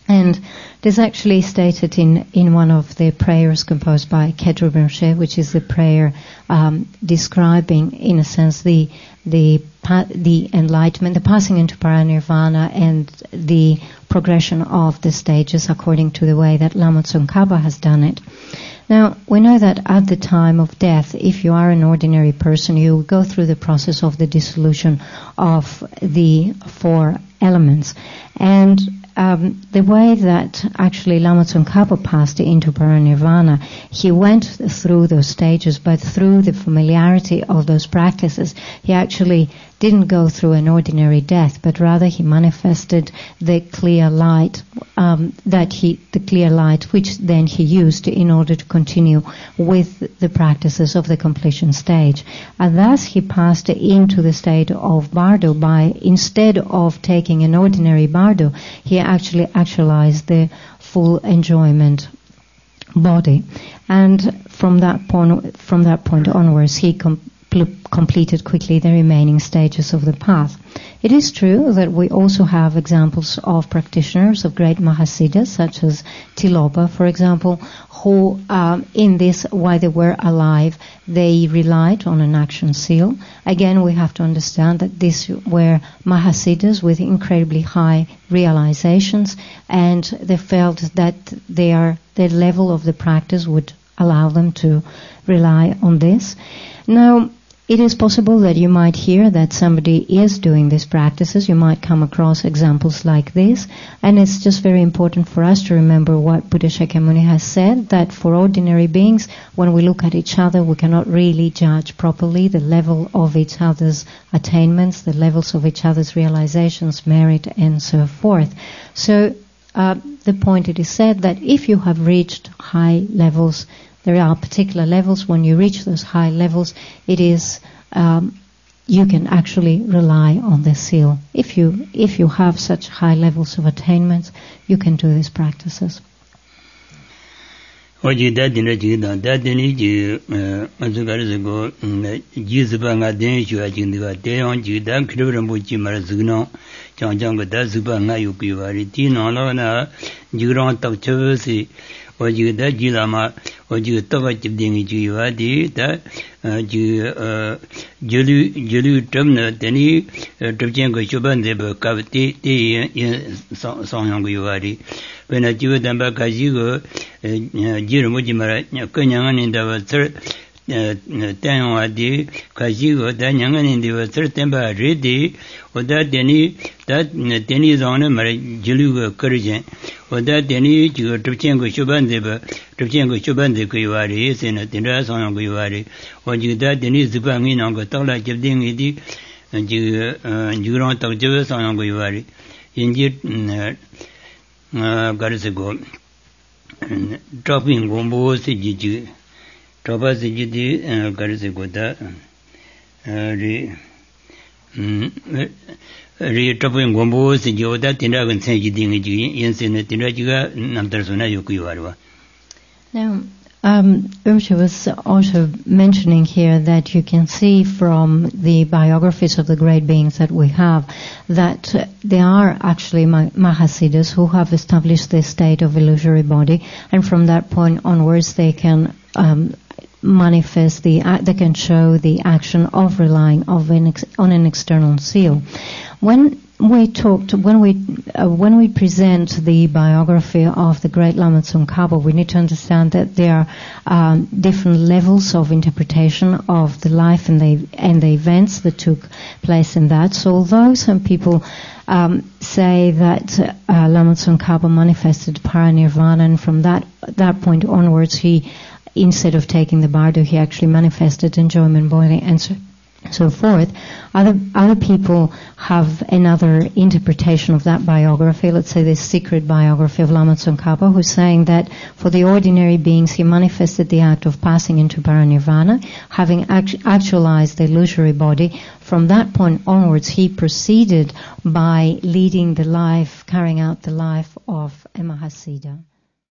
And this is actually stated in, in one of the prayers composed by Khedru Rinpoche, which is the prayer um, describing, in a sense, the the the enlightenment, the passing into paranirvana, and the progression of the stages according to the way that Lama Tsongkhapa has done it. Now, we know that at the time of death, if you are an ordinary person, you go through the process of the dissolution of the four elements. And um, the way that actually Lama Tsongkhapa passed into paranirvana, he went through those stages, but through the familiarity of those practices, he actually didn't go through an ordinary death, but rather he manifested the clear light, um, that he, the clear light, which then he used in order to continue with the practices of the completion stage. And thus he passed into the state of bardo by, instead of taking an ordinary bardo, he actually actualized the full enjoyment body. And from that point, from that point onwards, he com- completed quickly the remaining stages of the path. It is true that we also have examples of practitioners of great Mahasiddhas, such as Tilopa, for example, who um, in this, while they were alive, they relied on an action seal. Again, we have to understand that these were Mahasiddhas with incredibly high realizations, and they felt that their, their level of the practice would allow them to rely on this. Now, it is possible that you might hear that somebody is doing these practices. You might come across examples like this. And it's just very important for us to remember what Buddha Shakyamuni has said, that for ordinary beings, when we look at each other, we cannot really judge properly the level of each other's attainments, the levels of each other's realizations, merit, and so forth. So uh, the point it is said that if you have reached high levels, there are particular levels. When you reach those high levels, it is um, you can actually rely on the seal. If you if you have such high levels of attainments, you can do these practices. Oji da dina ji da da dini ji azugari zago jizuba nga den shua jindiwa deyon ji da kiribiran bu ji mara zugno chang chang ga da zuba nga yu kuiwari ti na la na jigran tak chavasi oji da ji lama oji taga jibdingi ji yuwa di da ji jelu jelu tamna dani tabchen ga shuban deba kab ti ti sangyang ga yuwari when a Jew damba kajigo jiruji mara kanyang in the third ten di kajigo danyang in the third temper ready or that deni that deni is on a mara jilu courage or that deni to Tuchengo Shuban deba Tuchengo Shuban de Kuiwari is in a Tindra Son Kuiwari or you that deni zupang in on Gotola Jabding idi and you don't talk to us on Kuiwari in Uh, Garisigo dropping Gombo Siji Dropa Siji Garisigo da re re dropping Gombo Siji da Tinagan Senji Dingi in the Tinajiga Namtarsuna Yukuarwa. Now Um, Rinpoche was also mentioning here that you can see from the biographies of the great beings that we have that uh, there are actually Mahasiddhas who have established this state of illusory body, and from that point onwards they can um, manifest the, uh, they can show the action of relying of an ex- on an external seal. When we talked, when we uh, when we present the biography of the great Lama Tsongkhapa, we need to understand that there are um, different levels of interpretation of the life and the and the events that took place in that. So although some people um, say that uh, Lama Tsongkhapa manifested paranirvana, and from that that point onwards, he, instead of taking the bardo, he actually manifested enjoyment body and so so forth. Other other people have another interpretation of that biography, let's say the secret biography of Lama Tsongkhapa, who's saying that for the ordinary beings he manifested the act of passing into paranirvana, having act- actualized the illusory body. From that point onwards he proceeded by leading the life, carrying out the life of a Mahasiddha.